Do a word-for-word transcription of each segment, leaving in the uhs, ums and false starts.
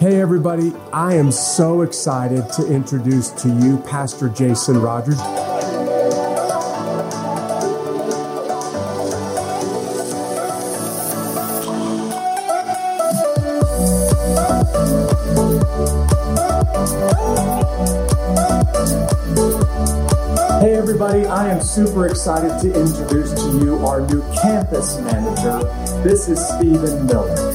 Hey everybody, I am so excited to introduce to you Pastor Jason Rogers. Hey everybody, I am super excited to introduce to you our new campus manager. This is Stephen Miller.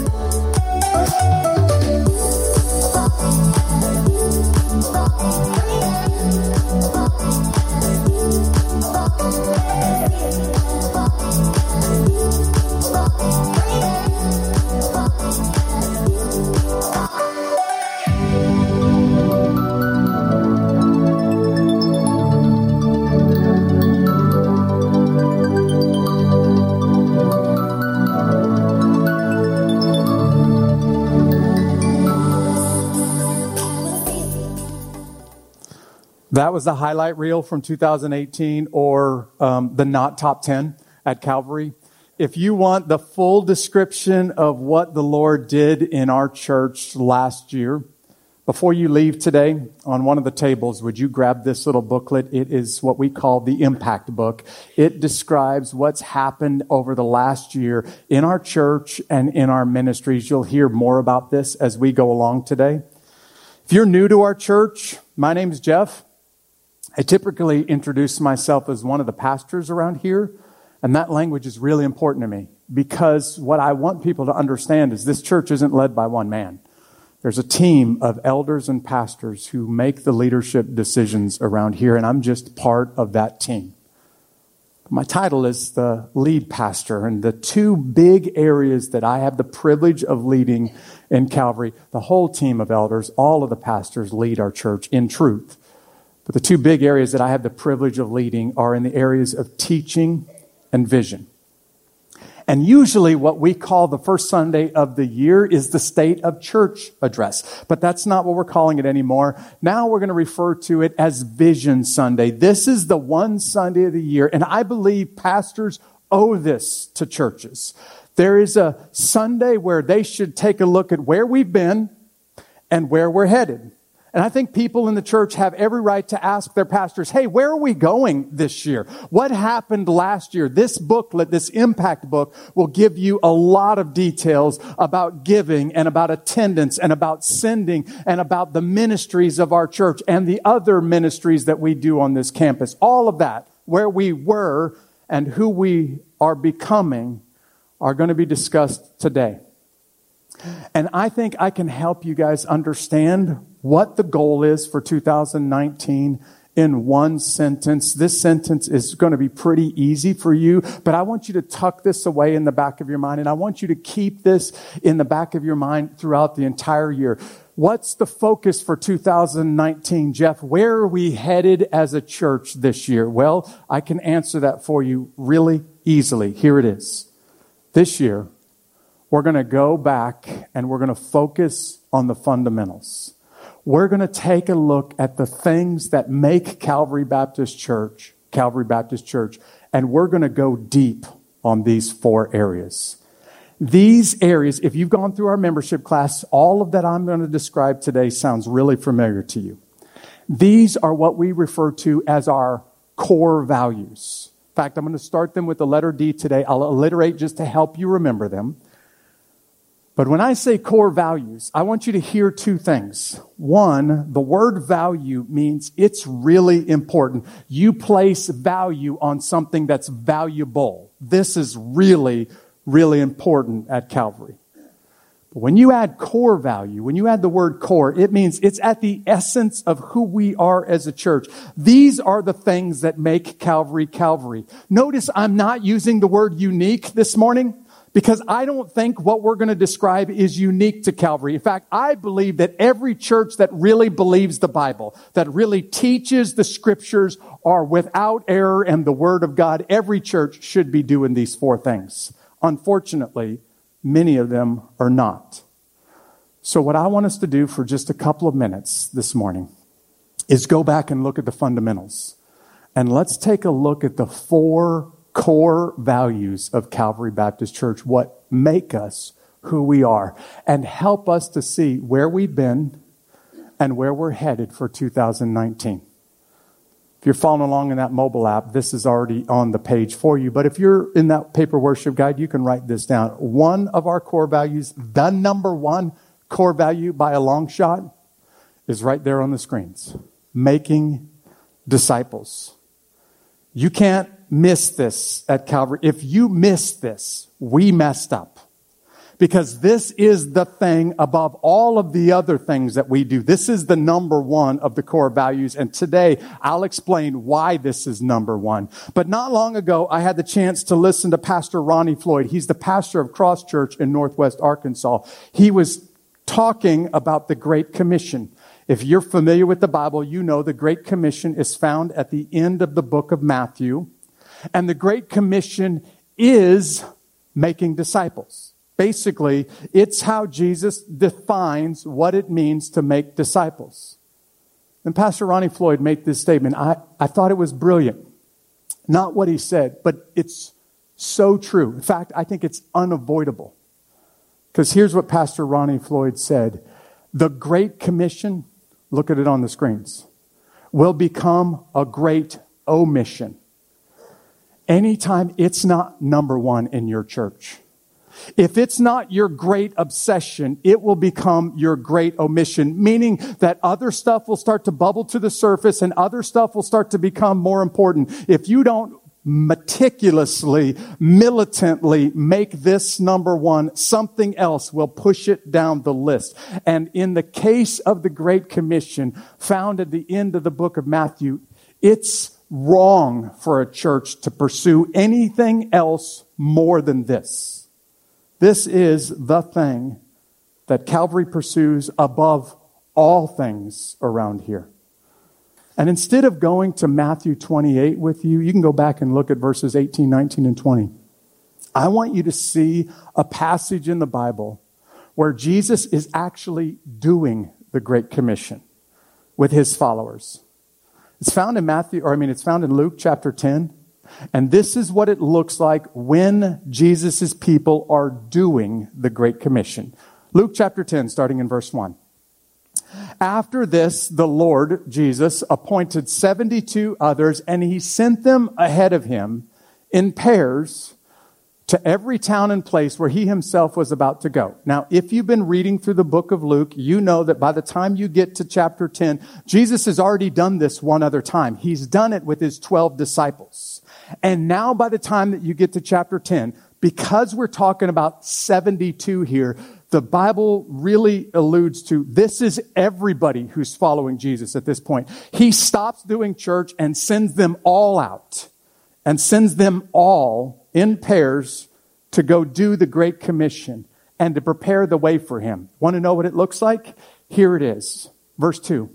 That was the highlight reel from two thousand eighteen, or um, the Not Top ten at Calvary. If you want the full description of what the Lord did in our church last year, before you leave today, on one of the tables, would you grab this little booklet? It is what we call the Impact Book. It describes what's happened over the last year in our church and in our ministries. You'll hear more about this as we go along today. If you're new to our church, my name is Jeff. I typically introduce myself as one of the pastors around here, and that language is really important to me because what I want people to understand is this church isn't led by one man. There's a team of elders and pastors who make the leadership decisions around here, and I'm just part of that team. My title is the lead pastor, and the two big areas that I have the privilege of leading in Calvary, the whole team of elders, all of the pastors lead our church in truth. But the two big areas that I have the privilege of leading are in the areas of teaching and vision. And usually what we call the first Sunday of the year is the State of Church address. But that's not what we're calling it anymore. Now we're going to refer to it as Vision Sunday. This is the one Sunday of the year, and I believe pastors owe this to churches. There is a Sunday where they should take a look at where we've been and where we're headed. And I think people in the church have every right to ask their pastors, hey, where are we going this year? What happened last year? This booklet, this impact book, will give you a lot of details about giving and about attendance and about sending and about the ministries of our church and the other ministries that we do on this campus. All of that, where we were and who we are becoming, are going to be discussed today. And I think I can help you guys understand what the goal is for two thousand nineteen in one sentence. This sentence is going to be pretty easy for you, but I want you to tuck this away in the back of your mind, and I want you to keep this in the back of your mind throughout the entire year. What's the focus for two thousand nineteen, Jeff? Where are we headed as a church this year? Well, I can answer that for you really easily. Here it is. This year, we're going to go back and we're going to focus on the fundamentals. We're going to take a look at the things that make Calvary Baptist Church, Calvary Baptist Church, and we're going to go deep on these four areas. These areas, if you've gone through our membership class, all of that I'm going to describe today sounds really familiar to you. These are what we refer to as our core values. In fact, I'm going to start them with the letter D today. I'll alliterate just to help you remember them. But when I say core values, I want you to hear two things. One, the word value means it's really important. You place value on something that's valuable. This is really, really important at Calvary. But when you add core value, when you add the word core, it means it's at the essence of who we are as a church. These are the things that make Calvary Calvary. Notice I'm not using the word unique this morning, because I don't think what we're going to describe is unique to Calvary. In fact, I believe that every church that really believes the Bible, that really teaches the Scriptures, are without error and the Word of God. Every church should be doing these four things. Unfortunately, many of them are not. So what I want us to do for just a couple of minutes this morning is go back and look at the fundamentals. And let's take a look at the four core values of Calvary Baptist Church, what make us who we are and help us to see where we've been and where we're headed for two thousand nineteen. If you're following along in that mobile app, this is already on the page for you. But if you're in that paper worship guide, you can write this down. One of our core values, the number one core value by a long shot, is right there on the screens. Making disciples. You can't miss this at Calvary. If you miss this, we messed up. Because this is the thing above all of the other things that we do. This is the number one of the core values. And today, I'll explain why this is number one. But not long ago, I had the chance to listen to Pastor Ronnie Floyd. He's the pastor of Cross Church in Northwest Arkansas. He was talking about the Great Commission. If you're familiar with the Bible, you know the Great Commission is found at the end of the book of Matthew. And the Great Commission is making disciples. Basically, it's how Jesus defines what it means to make disciples. And Pastor Ronnie Floyd made this statement. I, I thought it was brilliant. Not what he said, but it's so true. In fact, I think it's unavoidable. Because here's what Pastor Ronnie Floyd said. The Great Commission, look at it on the screens, will become a great omission anytime it's not number one in your church. If it's not your great obsession, it will become your great omission, meaning that other stuff will start to bubble to the surface and other stuff will start to become more important. If you don't meticulously, militantly make this number one, something else will push it down the list. And in the case of the Great Commission, found at the end of the book of Matthew, it's wrong for a church to pursue anything else more than this. This is the thing that Calvary pursues above all things around here. And instead of going to Matthew twenty-eight with you, you can go back and look at verses eighteen, nineteen, and twenty. I want you to see a passage in the Bible where Jesus is actually doing the Great Commission with his followers. It's found in Matthew, or I mean, it's found in Luke chapter ten. And this is what it looks like when Jesus' people are doing the Great Commission. Luke chapter ten, starting in verse one. After this, the Lord, Jesus, appointed seventy-two others, and he sent them ahead of him in pairs to every town and place where he himself was about to go. Now, if you've been reading through the book of Luke, you know that by the time you get to chapter ten, Jesus has already done this one other time. He's done it with his twelve disciples. And now by the time that you get to chapter ten, because we're talking about seventy-two here, the Bible really alludes to this is everybody who's following Jesus at this point. He stops doing church and sends them all out and sends them all in pairs to go do the Great Commission and to prepare the way for him. Want to know what it looks like? Here it is. Verse two.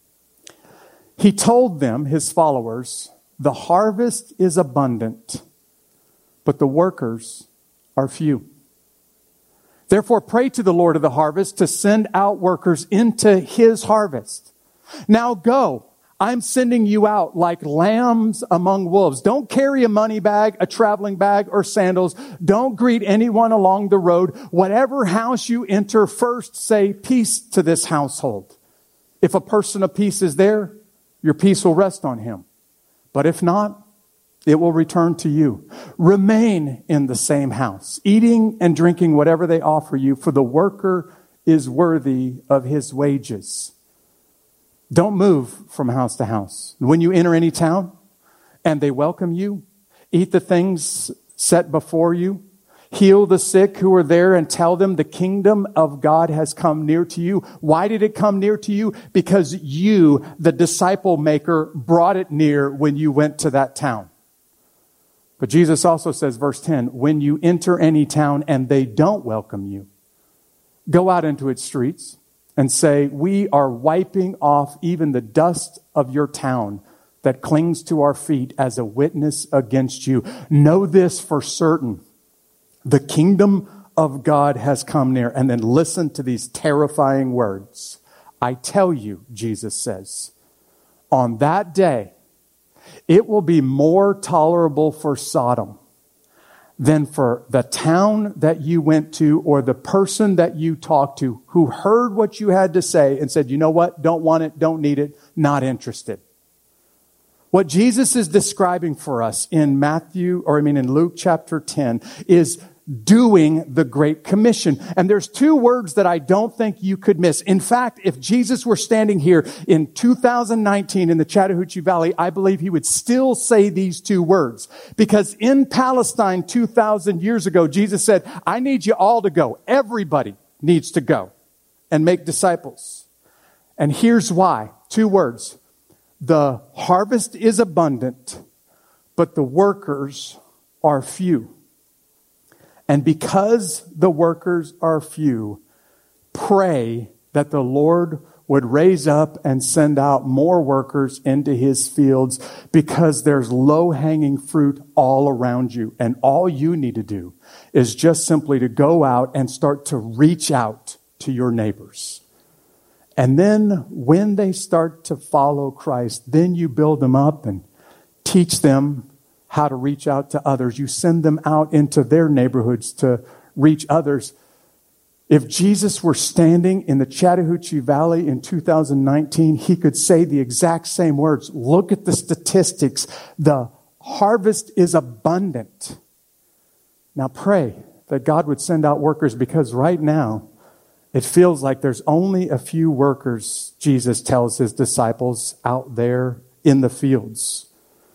He told them, his followers, the harvest is abundant, but the workers are few. Therefore, pray to the Lord of the harvest to send out workers into his harvest. Now go. I'm sending you out like lambs among wolves. Don't carry a money bag, a traveling bag, or sandals. Don't greet anyone along the road. Whatever house you enter, first say peace to this household. If a person of peace is there, your peace will rest on him. But if not, it will return to you. Remain in the same house, eating and drinking whatever they offer you, for the worker is worthy of his wages. Don't move from house to house. When you enter any town and they welcome you, eat the things set before you, heal the sick who are there, and tell them the kingdom of God has come near to you. Why did it come near to you? Because you, the disciple maker, brought it near when you went to that town. But Jesus also says, verse ten, when you enter any town and they don't welcome you, go out into its streets and say, we are wiping off even the dust of your town that clings to our feet as a witness against you. Know this for certain. The kingdom of God has come near. And then listen to these terrifying words. I tell you, Jesus says, on that day, it will be more tolerable for Sodom than for the town that you went to or the person that you talked to who heard what you had to say and said, you know what, don't want it, don't need it, not interested. What Jesus is describing for us in Matthew, or I mean in Luke chapter ten, is doing the Great Commission. And there's two words that I don't think you could miss. In fact, if Jesus were standing here in two thousand nineteen in the Chattahoochee Valley, I believe he would still say these two words. Because in Palestine two thousand years ago, Jesus said, I need you all to go. Everybody needs to go and make disciples. And here's why. Two words. The harvest is abundant, but the workers are few. And because the workers are few, pray that the Lord would raise up and send out more workers into his fields, because there's low-hanging fruit all around you. And all you need to do is just simply to go out and start to reach out to your neighbors. And then when they start to follow Christ, then you build them up and teach them how to reach out to others. You send them out into their neighborhoods to reach others. If Jesus were standing in the Chattahoochee Valley in two thousand nineteen, he could say the exact same words. Look at the statistics. The harvest is abundant. Now pray that God would send out workers, because right now it feels like there's only a few workers, Jesus tells his disciples, out there in the fields.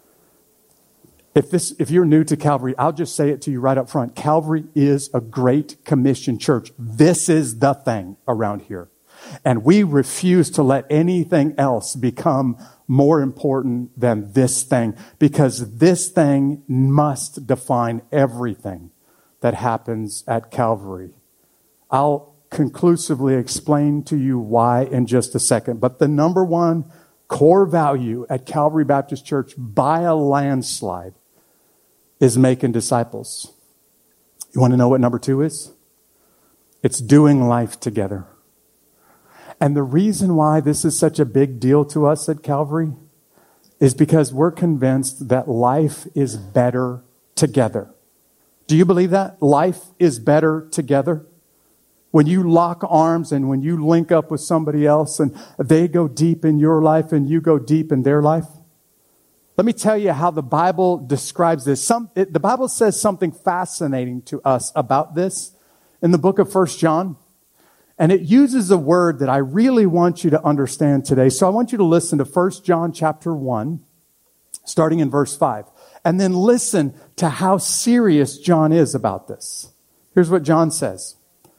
If this, if you're new to Calvary, I'll just say it to you right up front. Calvary is a Great Commission church. This is the thing around here. And we refuse to let anything else become more important than this thing, because this thing must define everything that happens at Calvary. I'll conclusively explain to you why in just a second. But the number one core value at Calvary Baptist Church by a landslide is making disciples. You want to know what number two is? It's doing life together. And the reason why this is such a big deal to us at Calvary is because we're convinced that life is better together. Do you believe that? Life is better together? When you lock arms and when you link up with somebody else and they go deep in your life and you go deep in their life. Let me tell you how the Bible describes this. Some, it, the Bible says something fascinating to us about this in the book of First John. And it uses a word that I really want you to understand today. So I want you to listen to First John chapter one, starting in verse five. And then listen to how serious John is about this. Here's what John says.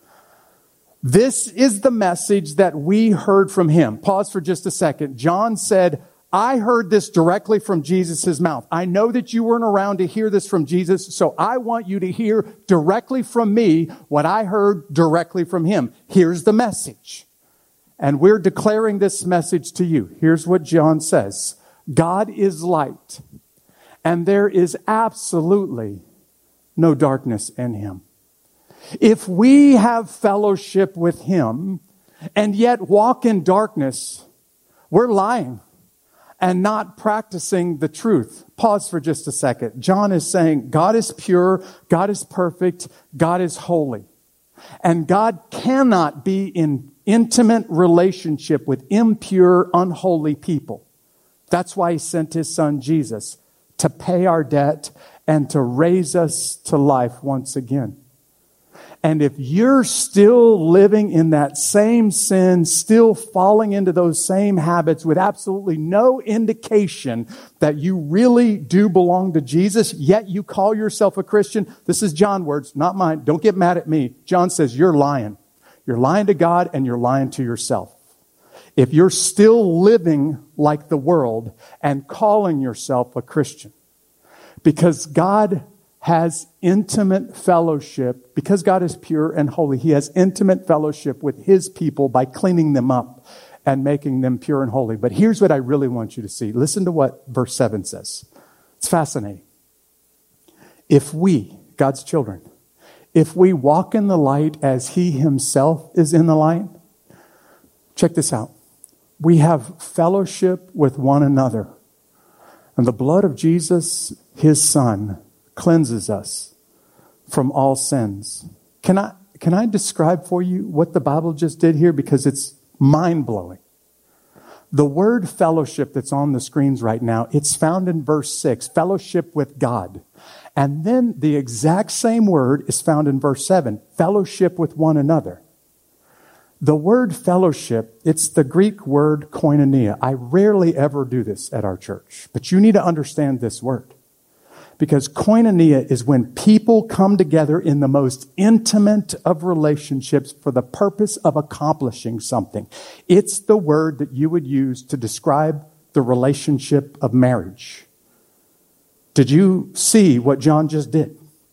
This is the message that we heard from him. Pause for just a second. John said, I heard this directly from Jesus' mouth. I know that you weren't around to hear this from Jesus, so I want you to hear directly from me what I heard directly from him. Here's the message. And we're declaring this message to you. Here's what John says. God is light, and there is absolutely no darkness in him. If we have fellowship with him and yet walk in darkness, we're lying and not practicing the truth. Pause for just a second. John is saying God is pure, God is perfect, God is holy. And God cannot be in intimate relationship with impure, unholy people. That's why he sent his son Jesus to pay our debt and to raise us to life once again. And if you're still living in that same sin, still falling into those same habits with absolutely no indication that you really do belong to Jesus, yet you call yourself a Christian, this is John's words, not mine. Don't get mad at me. John says you're lying. You're lying to God and you're lying to yourself. If you're still living like the world and calling yourself a Christian, because God has intimate fellowship, because God is pure and holy, he has intimate fellowship with his people by cleaning them up and making them pure and holy. But here's what I really want you to see. Listen to what verse seven says. It's fascinating. If we, God's children, if we walk in the light as he himself is in the light, check this out. We have fellowship with one another. And the blood of Jesus, his son, cleanses us from all sins. Can I, can I describe for you what the Bible just did here? Because it's mind-blowing. The word fellowship that's on the screens right now, it's found in verse six, fellowship with God. And then the exact same word is found in verse seven, fellowship with one another. The word fellowship, it's the Greek word koinonia. I rarely ever do this at our church, but you need to understand this word. Because koinonia is when people come together in the most intimate of relationships for the purpose of accomplishing something. It's the word that you would use to describe the relationship of marriage. Did you see what John just did?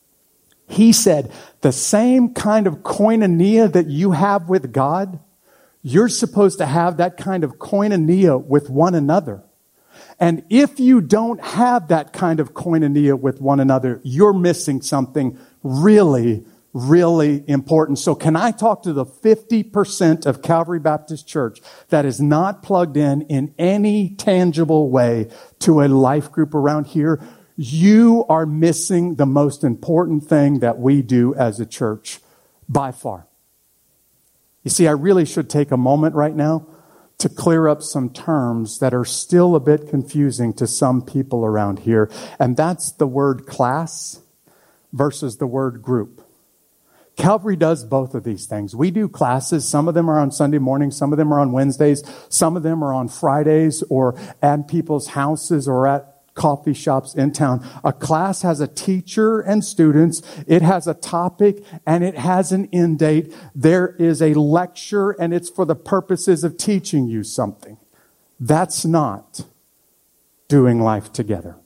He said, the same kind of koinonia that you have with God, you're supposed to have that kind of koinonia with one another. And if you don't have that kind of koinonia with one another, you're missing something really, really important. So can I talk to the fifty percent of Calvary Baptist Church that is not plugged in in any tangible way to a life group around here? You are missing the most important thing that we do as a church by far. You see, I really should take a moment right now to clear up some terms that are still a bit confusing to some people around here. And that's the word class versus the word group. Calvary does both of these things. We do classes. Some of them are on Sunday morning. Some of them are on Wednesdays. Some of them are on Fridays or at people's houses or at coffee shops in town. A class has a teacher and students. It has a topic and it has an end date. There is a lecture and it's for the purposes of teaching you something. That's not doing life together.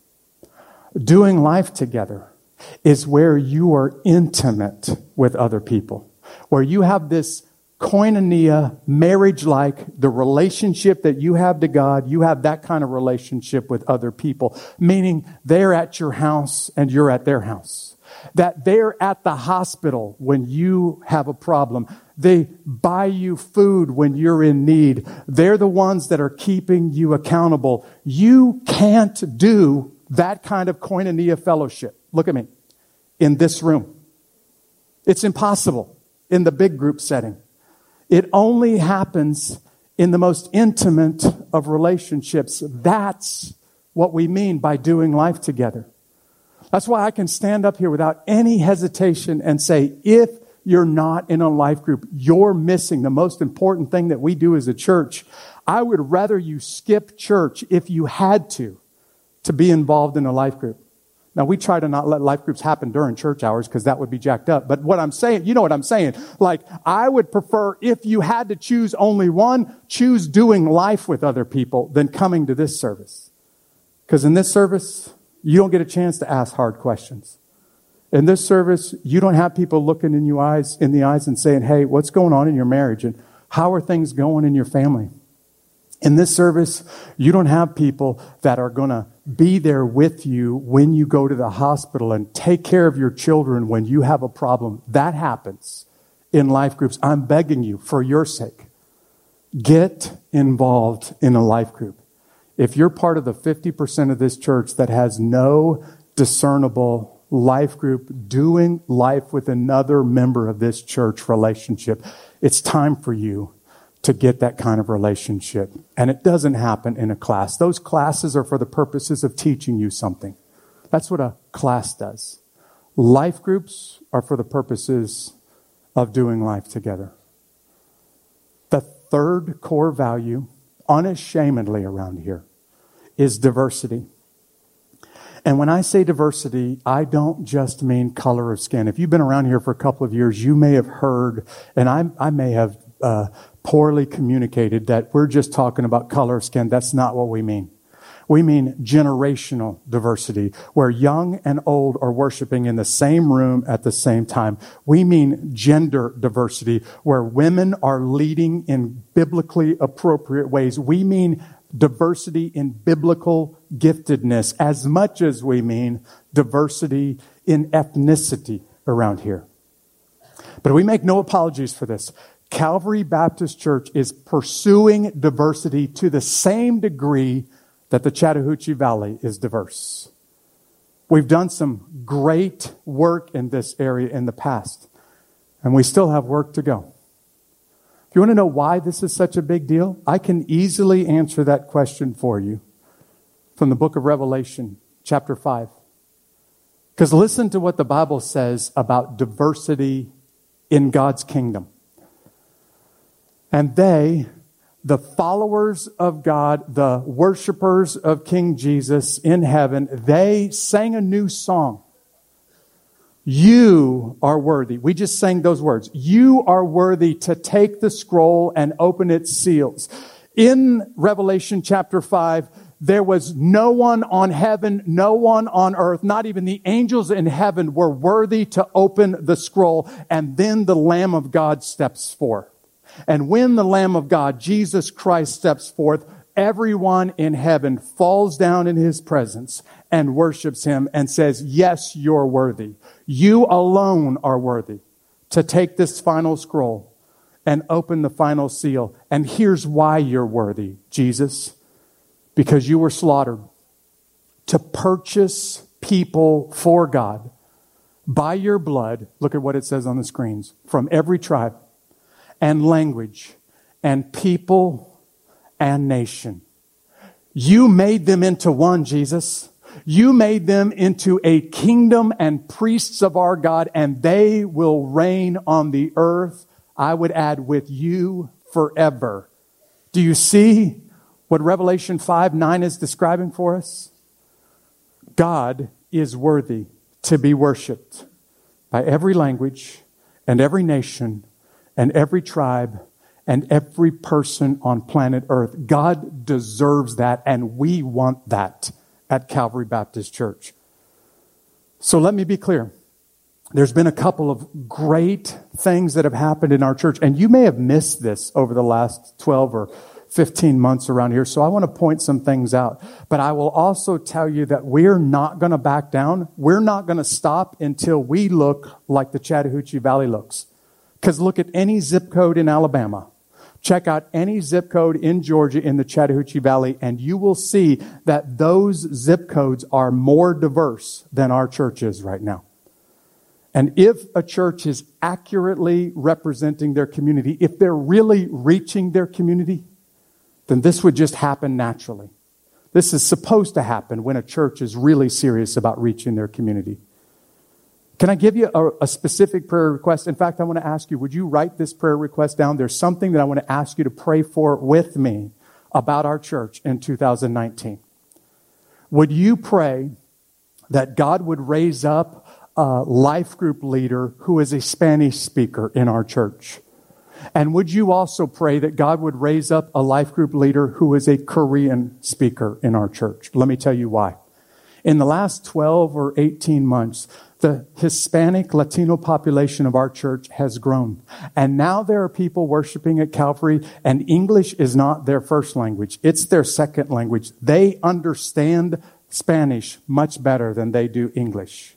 Doing life together is where you are intimate with other people, where you have this koinonia, marriage-like, the relationship that you have to God, you have that kind of relationship with other people, meaning they're at your house and you're at their house. That they're at the hospital when you have a problem. They buy you food when you're in need. They're the ones that are keeping you accountable. You can't do that kind of koinonia fellowship. Look at me. In this room. It's impossible in the big group setting. It only happens in the most intimate of relationships. That's what we mean by doing life together. That's why I can stand up here without any hesitation and say, if you're not in a life group, you're missing the most important thing that we do as a church. I would rather you skip church if you had to, to be involved in a life group. Now, we try to not let life groups happen during church hours because that would be jacked up. But what I'm saying, you know what I'm saying? Like, I would prefer, if you had to choose only one, choose doing life with other people than coming to this service. Because in this service, you don't get a chance to ask hard questions. In this service, you don't have people looking in you eyes, in the eyes and saying, hey, what's going on in your marriage? And how are things going in your family? In this service, you don't have people that are going to be there with you when you go to the hospital and take care of your children when you have a problem. That happens in life groups. I'm begging you, for your sake, get involved in a life group. If you're part of the fifty percent of this church that has no discernible life group doing life with another member of this church relationship, it's time for you to get that kind of relationship. And it doesn't happen in a class. Those classes are for the purposes of teaching you something. That's what a class does. Life groups are for the purposes of doing life together. The third core value, unashamedly around here, is diversity. And when I say diversity, I don't just mean color of skin. If you've been around here for a couple of years, you may have heard, and I, I may have uh, poorly communicated that we're just talking about color of skin. That's not what we mean. We mean generational diversity, where young and old are worshiping in the same room at the same time. We mean gender diversity, where women are leading in biblically appropriate ways. We mean diversity in biblical giftedness as much as we mean diversity in ethnicity around here. But we make no apologies for this. Calvary Baptist Church is pursuing diversity to the same degree that the Chattahoochee Valley is diverse. We've done some great work in this area in the past, and we still have work to go. If you want to know why this is such a big deal, I can easily answer that question for you from the book of Revelation, chapter five. Because listen to what the Bible says about diversity in God's kingdom. And they, the followers of God, the worshipers of King Jesus in heaven, they sang a new song. You are worthy. We just sang those words. You are worthy to take the scroll and open its seals. In Revelation chapter five, there was no one on heaven, no one on earth, not even the angels in heaven were worthy to open the scroll. And then the Lamb of God steps forth. And when the Lamb of God, Jesus Christ, steps forth, everyone in heaven falls down in his presence and worships him and says, yes, you're worthy. You alone are worthy to take this final scroll and open the final seal. And here's why you're worthy, Jesus. Because you were slaughtered to purchase people for God by your blood. Look at what it says on the screens. From every tribe and language and people and nation. You made them into one, Jesus. You made them into a kingdom and priests of our God, and they will reign on the earth, I would add, with you forever. Do you see what Revelation five nine is describing for us? God is worthy to be worshiped by every language and every nation and every tribe and every person on planet Earth. God deserves that, and we want that at Calvary Baptist Church. So let me be clear. There's been a couple of great things that have happened in our church, and you may have missed this over the last twelve or fifteen months around here, so I want to point some things out. But I will also tell you that we're not going to back down. We're not going to stop until we look like the Chattahoochee Valley looks. Because look at any zip code in Alabama. Check out any zip code in Georgia in the Chattahoochee Valley, and you will see that those zip codes are more diverse than our church is right now. And if a church is accurately representing their community, if they're really reaching their community, then this would just happen naturally. This is supposed to happen when a church is really serious about reaching their community. Can I give you a, a specific prayer request? In fact, I want to ask you, would you write this prayer request down? There's something that I want to ask you to pray for with me about our church in two thousand nineteen. Would you pray that God would raise up a life group leader who is a Spanish speaker in our church? And would you also pray that God would raise up a life group leader who is a Korean speaker in our church? Let me tell you why. In the last twelve or eighteen months, the Hispanic Latino population of our church has grown. And now there are people worshiping at Calvary, and English is not their first language. It's their second language. They understand Spanish much better than they do English.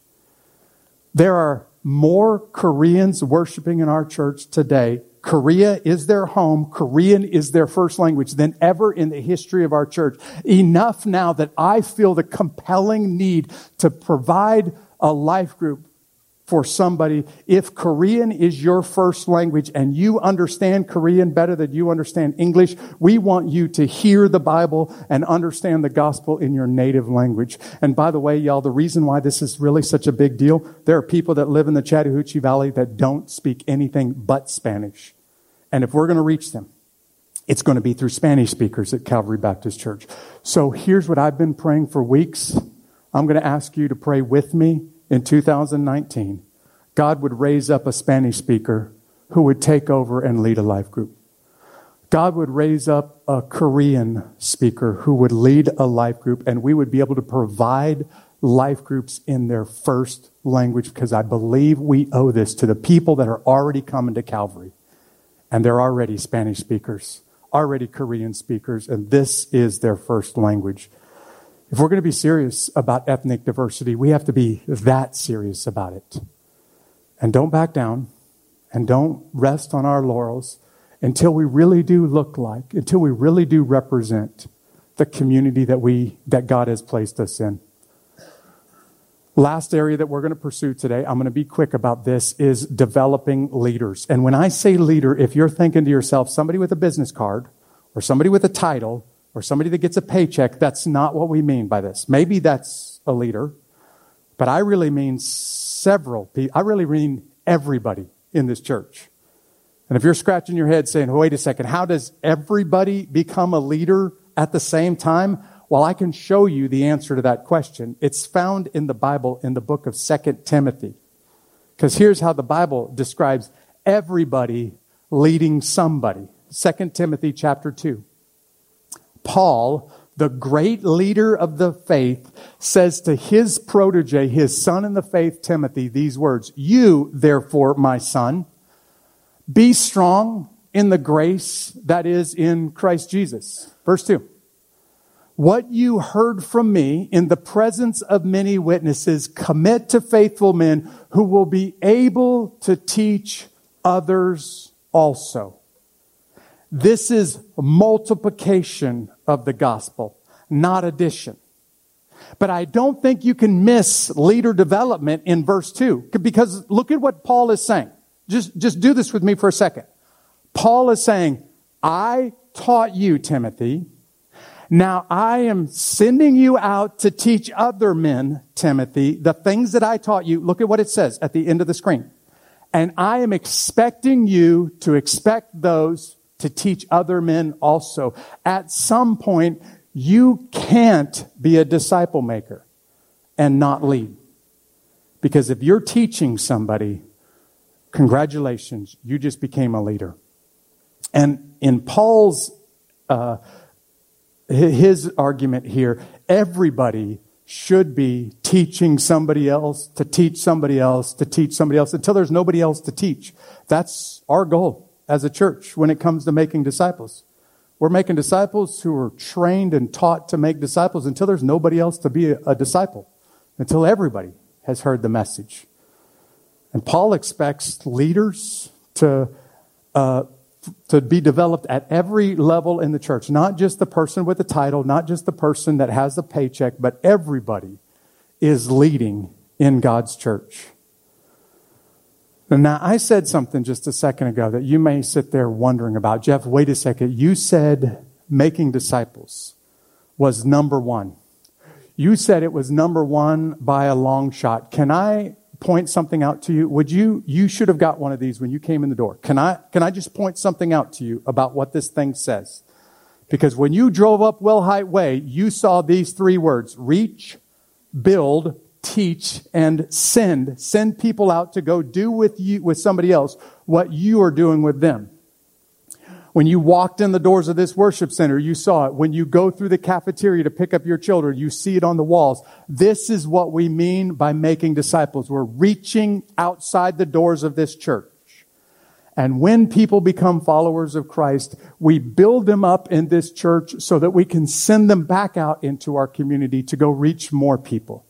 There are more Koreans worshiping in our church today. Korea is their home. Korean is their first language than ever in the history of our church. Enough now that I feel the compelling need to provide a life group for somebody. If Korean is your first language and you understand Korean better than you understand English, we want you to hear the Bible and understand the gospel in your native language. And by the way, y'all, the reason why this is really such a big deal, there are people that live in the Chattahoochee Valley that don't speak anything but Spanish. And if we're going to reach them, it's going to be through Spanish speakers at Calvary Baptist Church. So here's what I've been praying for weeks. I'm going to ask you to pray with me in two thousand nineteen. God would raise up a Spanish speaker who would take over and lead a life group. God would raise up a Korean speaker who would lead a life group, and we would be able to provide life groups in their first language, because I believe we owe this to the people that are already coming to Calvary. And they're already Spanish speakers, already Korean speakers, and this is their first language. If we're going to be serious about ethnic diversity, we have to be that serious about it. And don't back down, and don't rest on our laurels until we really do look like, until we really do represent the community that we, that God has placed us in. Last area that we're going to pursue today, I'm going to be quick about this, is developing leaders. And when I say leader, if you're thinking to yourself, somebody with a business card, or somebody with a title, or somebody that gets a paycheck, that's not what we mean by this. Maybe that's a leader, but I really mean several people. I really mean everybody in this church. And if you're scratching your head saying, wait a second, how does everybody become a leader at the same time? Well, I can show you the answer to that question. It's found in the Bible in the book of Second Timothy. Because here's how the Bible describes everybody leading somebody. Second Timothy chapter two. Paul, the great leader of the faith, says to his protege, his son in the faith, Timothy, these words, "You, therefore, my son, be strong in the grace that is in Christ Jesus." Verse two. "What you heard from me in the presence of many witnesses, commit to faithful men who will be able to teach others also." This is multiplication of the gospel, not addition. But I don't think you can miss leader development in verse two, because look at what Paul is saying. Just, just do this with me for a second. Paul is saying, I taught you, Timothy. Now I am sending you out to teach other men, Timothy, the things that I taught you. Look at what it says at the end of the screen. And I am expecting you to expect those to teach other men also. At some point, you can't be a disciple maker and not lead. Because if you're teaching somebody, congratulations, you just became a leader. And in Paul's, uh, his argument here, everybody should be teaching somebody else, to teach somebody else, to teach somebody else, until there's nobody else to teach. That's our goal as a church when it comes to making disciples. We're making disciples who are trained and taught to make disciples until there's nobody else to be a, a disciple, until everybody has heard the message. And Paul expects leaders to uh, to be developed at every level in the church, not just the person with the title, not just the person that has the paycheck, but everybody is leading in God's church. Now, I said something just a second ago that you may sit there wondering about. Jeff, wait a second. You said making disciples was number one. You said it was number one by a long shot. Can I point something out to you? Would you, you should have got one of these when you came in the door. Can I, can I just point something out to you about what this thing says? Because when you drove up Wellhite Way, you saw these three words: reach, build, teach, and send. Send people out to go do with you, with somebody else, what you are doing with them. When you walked in the doors of this worship center, you saw it. When you go through the cafeteria to pick up your children, you see it on the walls. This is what we mean by making disciples. We're reaching outside the doors of this church. And when people become followers of Christ, we build them up in this church so that we can send them back out into our community to go reach more people.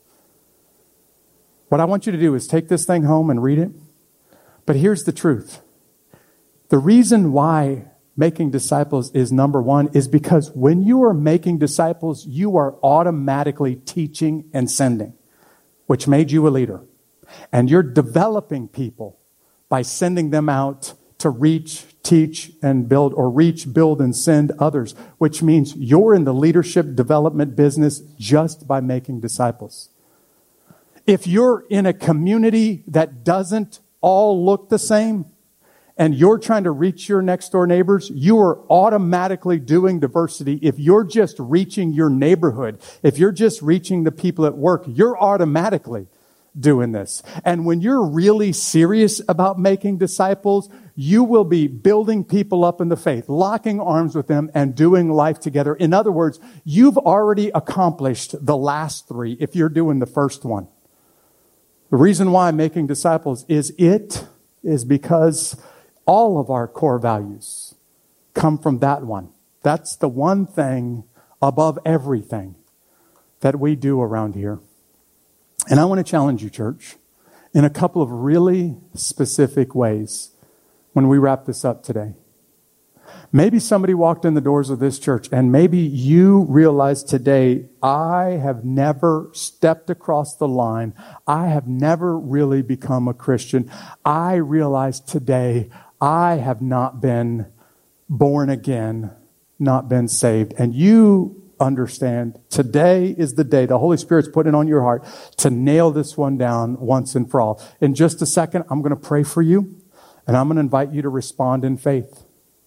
What I want you to do is take this thing home and read it. But here's the truth. The reason why making disciples is number one is because when you are making disciples, you are automatically teaching and sending, which made you a leader. And you're developing people by sending them out to reach, teach, and build, or reach, build, and send others, which means you're in the leadership development business just by making disciples. If you're in a community that doesn't all look the same, and you're trying to reach your next door neighbors, you are automatically doing diversity. If you're just reaching your neighborhood, if you're just reaching the people at work, you're automatically doing this. And when you're really serious about making disciples, you will be building people up in the faith, locking arms with them, and doing life together. In other words, you've already accomplished the last three if you're doing the first one. The reason why making disciples is it is because all of our core values come from that one. That's the one thing above everything that we do around here. And I want to challenge you, church, in a couple of really specific ways when we wrap this up today. Maybe somebody walked in the doors of this church and maybe you realize today, I have never stepped across the line. I have never really become a Christian. I realize today I have not been born again, not been saved. And you understand today is the day the Holy Spirit's putting on your heart to nail this one down once and for all. In just a second, I'm going to pray for you and I'm going to invite you to respond in faith.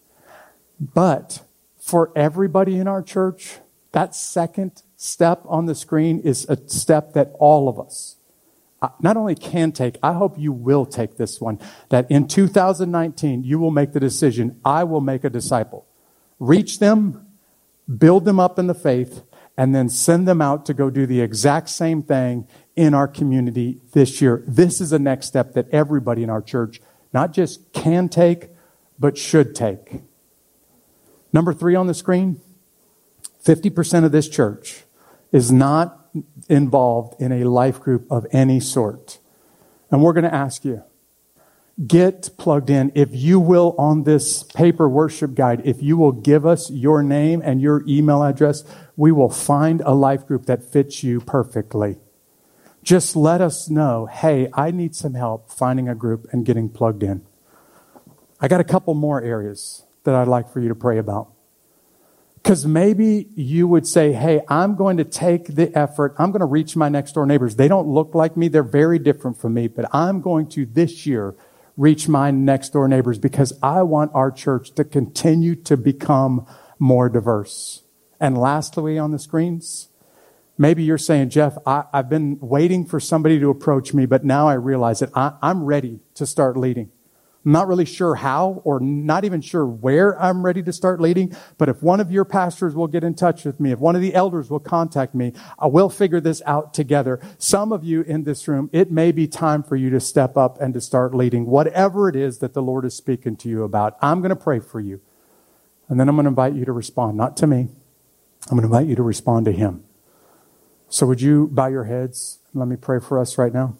But for everybody in our church, that second step on the screen is a step that all of us not only can take, I hope you will take this one, that in two thousand nineteen, you will make the decision, I will make a disciple. Reach them, build them up in the faith, and then send them out to go do the exact same thing in our community this year. This is a next step that everybody in our church not just can take, but should take. Number three on the screen, fifty percent of this church is not involved in a life group of any sort. And we're going to ask you, get plugged in. If you will, on this paper worship guide, if you will give us your name and your email address, we will find a life group that fits you perfectly. Just let us know, hey, I need some help finding a group and getting plugged in. I got a couple more areas that I'd like for you to pray about. Because maybe you would say, hey, I'm going to take the effort. I'm going to reach my next door neighbors. They don't look like me. They're very different from me. But I'm going to this year reach my next door neighbors because I want our church to continue to become more diverse. And lastly on the screens, maybe you're saying, Jeff, I, I've been waiting for somebody to approach me, but now I realize that I, I'm ready to start leading. I'm not really sure how or not even sure where I'm ready to start leading, but if one of your pastors will get in touch with me, if one of the elders will contact me, I will figure this out together. Some of you in this room, it may be time for you to step up and to start leading whatever it is that the Lord is speaking to you about. I'm going to pray for you, and then I'm going to invite you to respond, not to me. I'm going to invite you to respond to Him. So would you bow your heads and let me pray for us right now?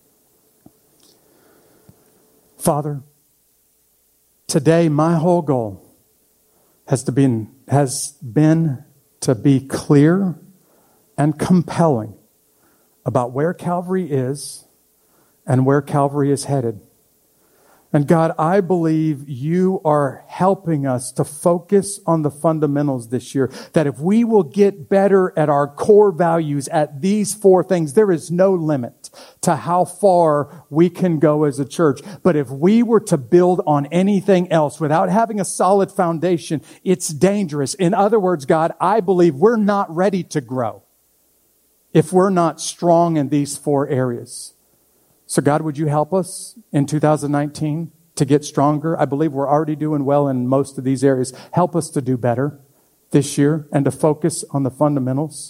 Father, today my whole goal has to been, has been to be clear and compelling about where Calvary is and where Calvary is headed. And God, I believe you are helping us to focus on the fundamentals this year. That if we will get better at our core values, at these four things, there is no limit to how far we can go as a church. But if we were to build on anything else without having a solid foundation, it's dangerous. In other words, God, I believe we're not ready to grow if we're not strong in these four areas. So God, would you help us in two thousand nineteen to get stronger? I believe we're already doing well in most of these areas. Help us to do better this year and to focus on the fundamentals.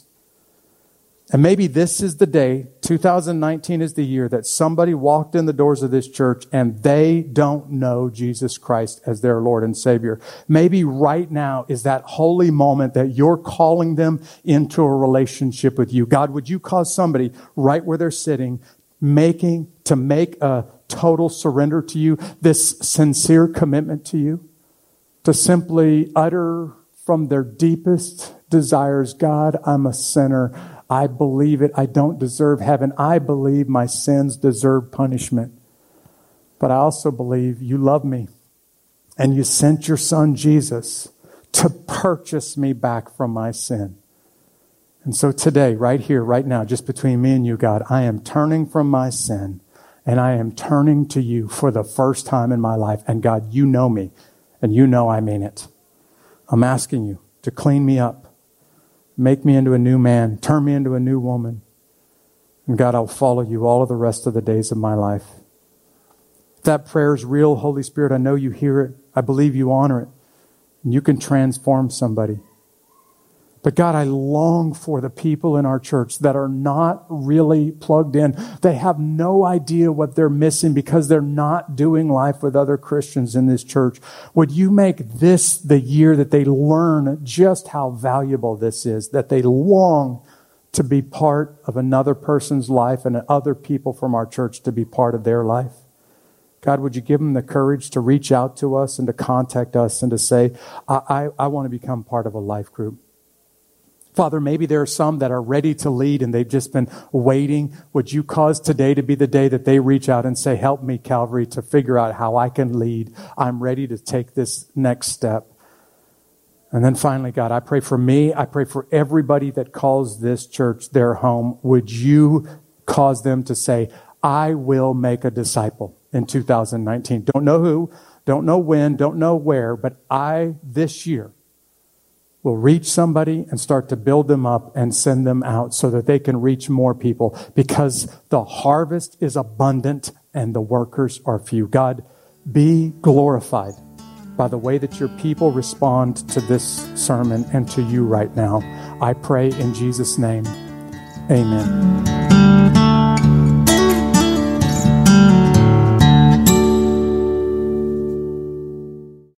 And maybe this is the day, two thousand nineteen is the year that somebody walked in the doors of this church and they don't know Jesus Christ as their Lord and Savior. Maybe right now is that holy moment that you're calling them into a relationship with you. God, would you cause somebody right where they're sitting making to make a total surrender to you, this sincere commitment to you, to simply utter from their deepest desires, God, I'm a sinner. I believe it. I don't deserve heaven. I believe my sins deserve punishment. But I also believe you love me and you sent your son Jesus to purchase me back from my sin. And so today, right here, right now, just between me and you, God, I am turning from my sin and I am turning to you for the first time in my life. And God, you know me and you know I mean it. I'm asking you to clean me up, make me into a new man, turn me into a new woman. And God, I'll follow you all of the rest of the days of my life. If that prayer is real, Holy Spirit, I know you hear it. I believe you honor it. And you can transform somebody. But God, I long for the people in our church that are not really plugged in. They have no idea what they're missing because they're not doing life with other Christians in this church. Would you make this the year that they learn just how valuable this is, that they long to be part of another person's life and other people from our church to be part of their life? God, would you give them the courage to reach out to us and to contact us and to say, I, I, I want to become part of a life group. Father, maybe there are some that are ready to lead and they've just been waiting. Would you cause today to be the day that they reach out and say, help me, Calvary, to figure out how I can lead. I'm ready to take this next step. And then finally, God, I pray for me. I pray for everybody that calls this church their home. Would you cause them to say, I will make a disciple in two thousand nineteen. Don't know who, don't know when, don't know where, but I, this year, will reach somebody and start to build them up and send them out so that they can reach more people, because the harvest is abundant and the workers are few. God, be glorified by the way that your people respond to this sermon and to you right now. I pray in Jesus' name. Amen.